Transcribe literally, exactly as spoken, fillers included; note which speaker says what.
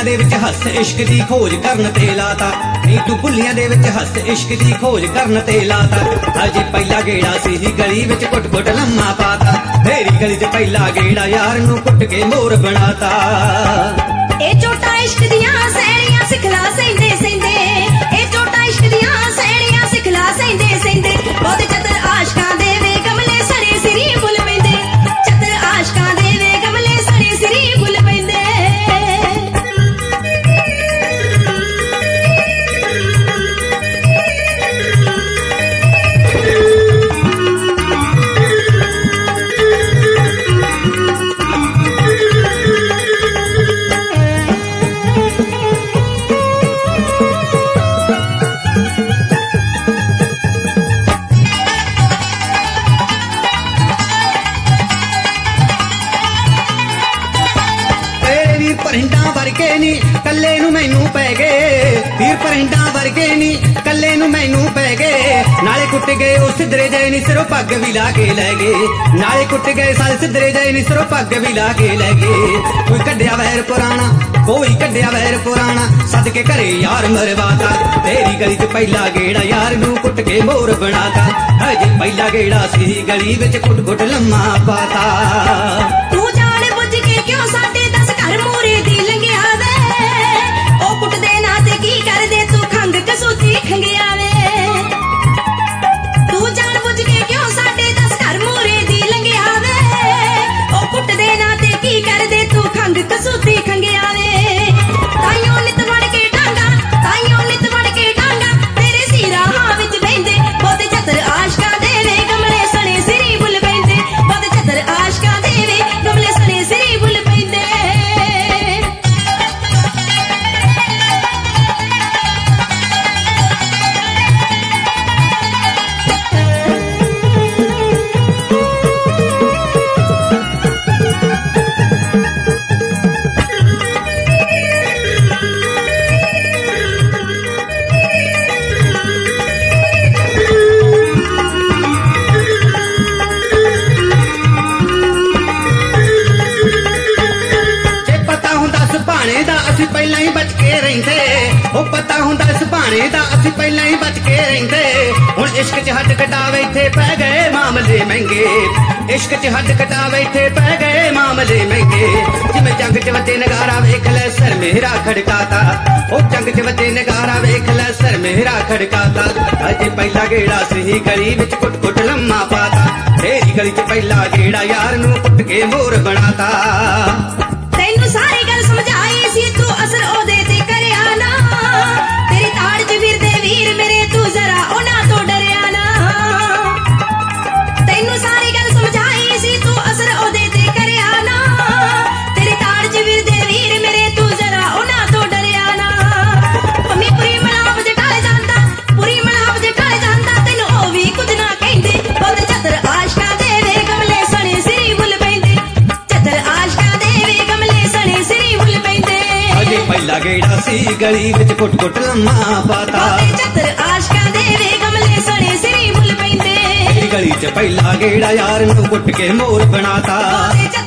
Speaker 1: ਭੁੱਲੀਆਂ ਦੇ ਵਿੱਚ ਹੱਸ ਇਸ਼ਕ ਦੀ ਖੋਜ ਕਰਨ ਤੇ ਲਾਤਾ ਨੀ ਤੂੰ ਭੁੱਲੀਆਂ ਦੇ ਵਿੱਚ ਹੱਸ ਇਸ਼ਕ ਦੀ ਖੋਜ ਕਰਨ ਤੇ ਲਾਤਾ ਅਜੇ ਪਹਿਲਾ ਗੇੜਾ ਸੀ ਗਲੀ ਵਿੱਚ ਕੁੱਟ ਕੁੱਟ ਲੰਮਾ ਪਾਤਾ ਤੇਰੀ ਗਲੀ 'ਚ ਪਹਿਲਾ ਗੇੜਾ ਯਾਰ ਨੂੰ ਕੁੱਟ ਕੇ ਮੋਰ ਬਣਾਤਾ
Speaker 2: ਇਹ ਝੋਟਾ ਇਸ਼ਕ ਦੀਆਂ ਸੈਣੀਆਂ ਸਿਖਲਾ ਸੈਂਦੇ ਸੈਂਦੇ ਇਹ ਝੋਟਾ ਇਸ਼ਕ ਦੀਆਂ ਸੈਣੀਆਂ ਸਿਖਲਾ ਸੈਂਦੇ ਸੈਂਦੇ ਬਹੁਤ ਚਤਰ ਆਸ਼ਕਾਂ ਦੇ ਵੇ ਗਮਲੇ ਸੜੇ ਸਿਰੀ ਬੁੱਲ ਪੈਂਦੇ ਚਤਰ ਆਸ਼ਕਾਂ ਦੇ ਵੇ ਗਮਲੇ ਸੜੇ ਸਿਰੀ ਬੁੱਲ ਪੈਂਦੇ
Speaker 1: ਪਰਿੰਡਾਂ ਵਰਗੇ ਨੀ ਕੱਲੇ ਨੂੰ ਮੈਨੂੰ ਪੈ ਗਏ ਵੀਰ ਪਰਿੰਡਾਂ ਵਰਗੇ ਨੀ ਕੱਲੇ ਨੂੰ ਮੈਨੂੰ ਪੈ ਗਏ ਨਾਲੇ ਕੁੱਟ ਗਏ ਉਹ ਸਿੱਧਰੇ ਜੈ ਨੀ ਸਿਰੋਂ ਪੱਗ ਵੀ ਲਾ ਕੇ ਲੈ ਗਏ ਨਾਲੇ ਕੁੱਟ ਗਏ ਸਾਲ ਸਿੱਧਰੇ ਜੈ ਨੀ ਸਿਰੋਂ ਪੱਗ ਵੀ ਲਾ ਕੇ ਲੈ ਗਏ ਕੋਈ ਕੱਢਿਆ ਵੈਰ ਪੁਰਾਣਾ ਕੋਈ ਕੱਢਿਆ ਵੈਰ ਪੁਰਾਣਾ ਸੱਦ ਕੇ ਘਰੇ ਯਾਰ ਮਰਵਾਤਾ ਤੇਰੀ ਗਲੀ 'ਚ ਪਹਿਲਾ ਗੇੜਾ ਯਾਰ ਨੂੰ ਕੁੱਟ ਕੇ ਮੋਰ ਬਣਾਤਾ ਹਜੇ ਪਹਿਲਾ ਗੇੜਾ ਸੀ ਗਲੀ ਵਿੱਚ ਕੁੱਟ ਕੁੱਟ ਲੰਮਾ ਪਾਤਾ
Speaker 2: ਤੂੰ ਜਾਣ ਬੁੱਝ ਕੇ ਕਿਉਂ ਸਾਡੇ ਦਸ ਘਰ ਮੂਰੇ ਦੀ ਲੰਘਿਆ ਵੇ ਉਹ ਕੁੱਟਦੇ ਨਾ ਤੇ ਕੀ ਕਰਦੇ ਤੂੰ ਖੰਗ ਕਸੂਤੀ ਖੰਗਿਆ ਵੇ ਤੂੰ ਜਾਣ ਬੁੱਝ ਕੇ ਕਿਉਂ ਸਾਡੇ ਦਸ ਘਰ ਮੂਰੇ ਦੀ ਲੰਘਿਆ ਵੇ ਉਹ ਕੁੱਟਦੇ ਨਾ ਤੇ ਕੀ ਕਰਦੇ ਤੂੰ ਖੰਗ ਕਸੂਤੀ ਖੰਗਿਆ ਵੇ ਤਾਈਓ ਨਿਤ ਵੜ ਕੇ ਡਾਂਗਾ ਤਾਈਓ ਨਿਤ ਵੜ ਕੇ ਡਾਂਗਾ ਤੇਰੇ ਸੀਰਾ ਹਾਂ ਵਿੱਚ ਬਹਿੰਦੇ ਬਹੁਤ ਚਤਰ ਆਸ਼ਕਾਂ ਦੇ ਵੇ ਗਮਲੇ ਸਣੇ ਸਿਰੀ ਬੁੱਲ ਪੈਂਦੇ ਬਹੁਤ ਚਤਰ ਆਸ਼ਕਾਂ ਦੇ ਵੇ ਗਮਲੇ ਸਣੇ ਸਿਰੀ ਬੁੱਲ ਪੈਂਦੇ
Speaker 1: ਸੁਭਾਣੇ ਦਾ ਅਸੀਂ ਪਹਿਲਾਂ ਹੀ ਬਚ ਕੇ ਰਹਿੰਦੇ ਉਹ ਪਤਾ ਹੁੰਦਾ ਸੁਭਾਣੇ ਦਾ ਅਸੀਂ ਪਹਿਲਾਂ ਹੀ ਬਚ ਕੇ ਰਹਿੰਦੇ ਹੁਣ ਇਸ਼ਕ 'ਚ ਹੱਡ ਕਟਾਵੇ ਇੱਥੇ ਪੈ ਗਏ ਮਾਮਲੇ ਮਹਿੰਗੇ ਇਸ਼ਕ 'ਚ ਹੱਡ ਕਟਾਵੇ ਇੱਥੇ ਪੈ ਗਏ ਮਾਮਲੇ ਮਹਿੰਗੇ ਜਿਵੇਂ ਜੰਗ 'ਚ ਵੱਜੇ ਨਗਾਰਾ ਵੇਖ ਲੈ ਸਰ ਮੇਰਾ ਖੜਕਾਤਾ ਉਹ ਜੰਗ 'ਚ ਵੱਜੇ ਨਗਾਰਾ ਵੇਖ ਲੈ ਸਰ ਮੇਰਾ ਖੜਕਾਤਾ ਅਜੇ ਪਹਿਲਾ ਗੇੜਾ ਸੀ ਗਲੀ ਵਿੱਚ ਕੁੱਟ ਕੁੱਟ ਲੰਮਾ ਪਾਤਾ ਤੇਰੀ ਗਲੀ 'ਚ ਪਹਿਲਾ ਗੇੜਾ ਯਾਰ ਨੂੰ ਕੁੱਟ ਕੇ ਮੋਰ ਬਣਾਤਾ
Speaker 2: ਤੈਨੂੰ ਸਾਰੀ ਗੱਲ ਸਮਝਾਈ ਸੀ ਤੂੰ ਅਸਰ ਉਹਦੇ ਤੇ ਕਰਿਆ ਨਾ ਤੇਰੀ ਤਾੜ 'ਚ ਫਿਰਦੇ ਵੀਰ ਮੇਰੇ ਤੂੰ ਜ਼ਰਾ ਉਹਨਾਂ ਤੋਂ ਡਰਿਆ ਨਾ ਤੈਨੂੰ ਸਾਰੀ ਗੱਲ ਸਮਝਾਈ ਸੀ ਤੂੰ ਅਸਰ ਉਹਦੇ ਤੇ ਕਰਿਆ ਨਾ ਤੇਰੀ ਤਾੜ 'ਚ ਫਿਰਦੇ ਵੀਰ ਮੇਰੇ ਤੂੰ ਜ਼ਰਾ ਉਹਨਾਂ ਤੋਂ ਡਰਿਆ ਨਾ ਮੰਮੀ ਪੂਰੀ ਮਲਾਪ ਜੇ ਟਲ ਜਾਂਦਾ ਪੂਰੀ ਮਲਾਪ ਜੇ ਟਲ ਜਾਂਦਾ ਤੈਨੂੰ ਉਹ ਵੀ ਕੁਝ ਨਾ ਕਹਿੰਦੇ ਬਹੁਤ ਚਤਰ ਆਸ਼ਕਾਂ ਦੇ ਵੇ ਗਮਲੇ ਸਣੇ ਸਿਰੀ ਬੁੱਲ ਪੈਂਦੇ ਚਤਰ ਆਸ਼ਕਾਂ ਦੇ ਵੇ ਗਮਲੇ ਸਣੇ ਸਿਰੀ ਬੁੱਲ ਪੈਂਦੇ
Speaker 1: ਅਜੇ ਪਹਿਲਾ ਗੇੜਾ ਸੀ ਗਲੀ ਵਿੱਚ ਕੁੱਟ ਕੁੱਟ ਲੰਮਾ ਪਾਤਾ
Speaker 2: ਚਤਰ ਆਸ਼ਕਾਂ ਦੇ ਵੇ ਗਮਲੇ ਸਣੇ ਸਿਰੀ ਬੁੱਲ ਪੈਂਦੇ
Speaker 1: ਗਲੀ 'ਚ ਪਹਿਲਾ ਗੇੜਾ ਯਾਰ ਨੂੰ ਕੁੱਟ ਕੇ ਮੋਰ ਬਣਾਤਾ